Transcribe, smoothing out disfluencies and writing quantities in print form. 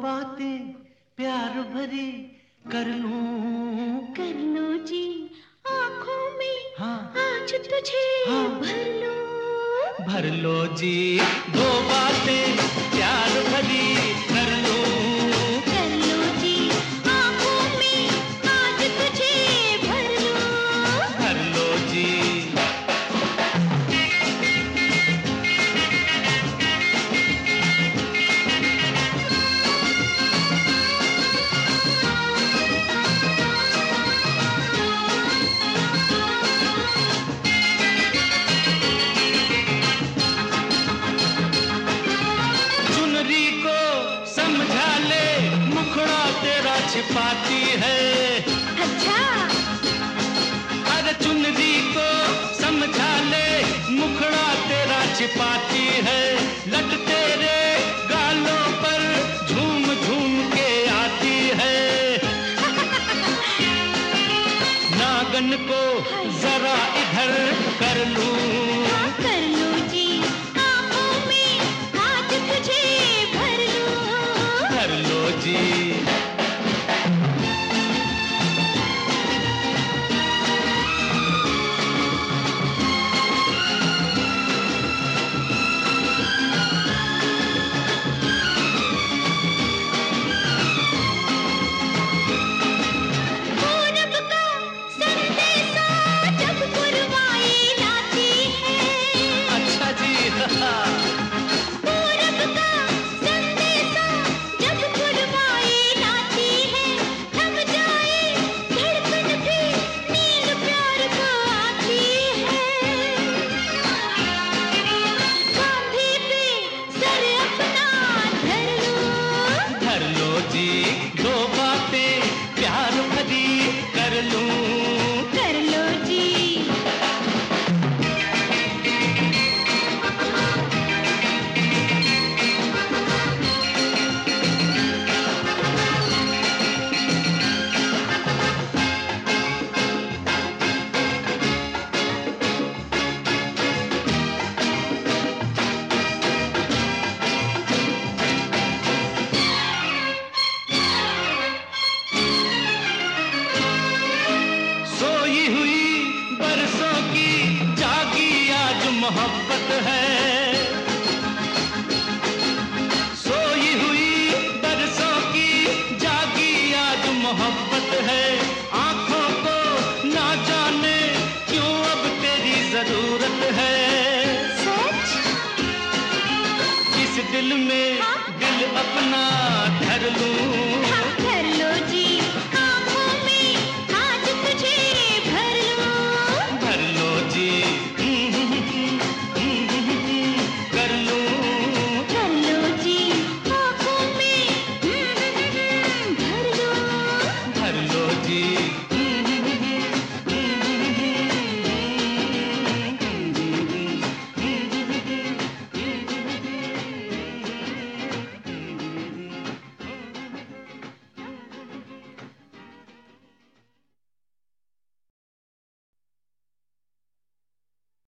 बातें प्यार भरी कर लूं जी आँखों में हाँ आज तुझे हाँ भर लो जी दो बातें प्यार भरी कर लूं जी आँखों में आज तुझे भर लो जी। छिपाती है अच्छा अरे चुनरी को समझा ले मुखड़ा तेरा छिपाती है लट तेरे गालों पर झूम झूम के आती है नागन को जरा इधर कर लूं जी आँखों में आज तुझे भर लो जी। दो बातें प्यार भरी कर लो जी। मोहब्बत है